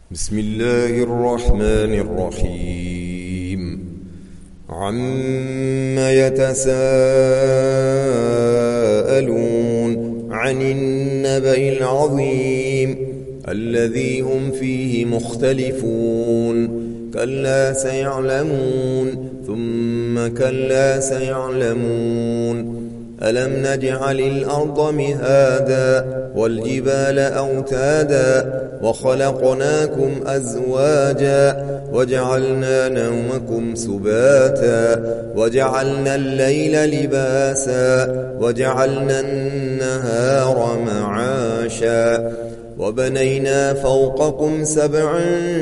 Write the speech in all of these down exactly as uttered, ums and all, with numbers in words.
بسم الله الرحمن الرحيم عم يتساءلون عن النبأ العظيم الذي هم فيه مختلفون كلا سيعلمون ثم كلا سيعلمون ألم نجعل الأرض مهادا والجبال أوتادا وخلقناكم أزواجا وجعلنا نومكم سباتا وجعلنا الليل لباسا وجعلنا النهار معاشا وبنينا فوقكم سبعا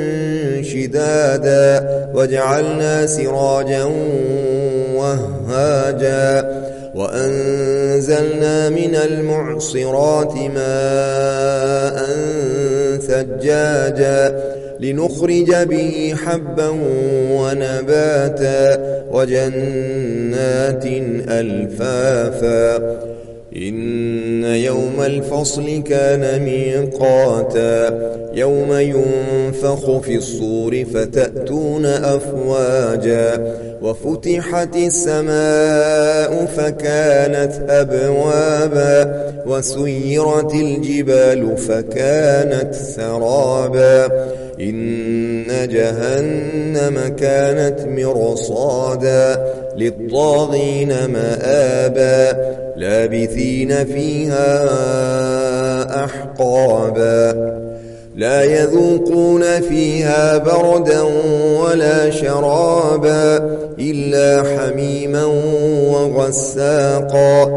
شدادا وجعلنا سراجا وهاجا وأنزلنا من المعصرات ماء ثجاجا لنخرج به حبا ونباتا وجنات ألفافا إن يوم الفصل كان ميقاتا يوم ينفخ في الصور فتأتون أفواجا وفتحت السماء فكانت أبوابا وسيرت الجبال فكانت سرابا إن جهنم كانت مرصادا للطاغين مآبا لابثين فيها أحقابا لا يذوقون فيها بردا ولا شرابا إلا حميما وغساقا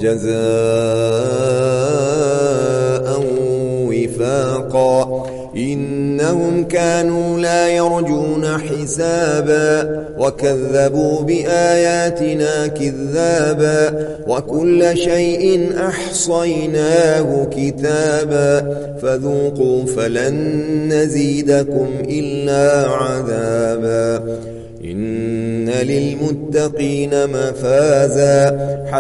جزاء وفاقا إنهم كانوا لا يرجون حسابا وكذبوا بآياتنا كذابا وكل شيء أحصيناه كتابا فذوقوا فلن نزيدكم إلا عذابا إن للمتقين مفازا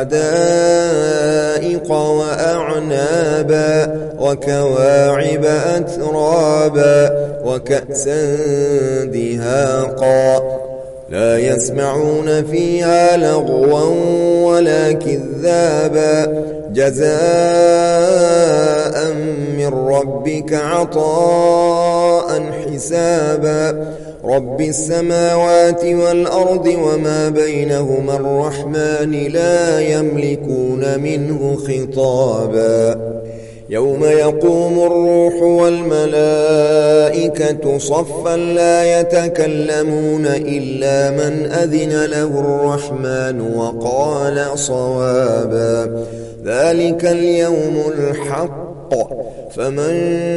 حدائق وأعنابا وكواعب أترابا وكأسا دهاقا لا يسمعون فيها لغوا ولا كذابا جزاء من ربك عطاء حسابا رب السماوات والأرض وما بينهما الرحمن لا يملكون منه خطابا يوم يقوم الروح والملائكة صفا لا يتكلمون إلا من أذن له الرحمن وقال صوابا ذلك اليوم الحق فمن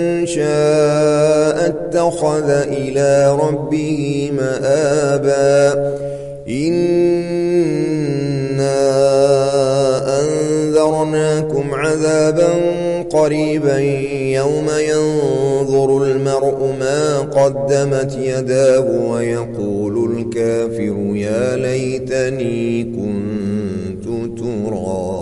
شاء اتخذ إلى ربه مآبا إنا أنذرناكم عذابا قريبا يوم ينظر المرء ما قدمت يداه ويقول الكافر يا ليتني كنت ترابا.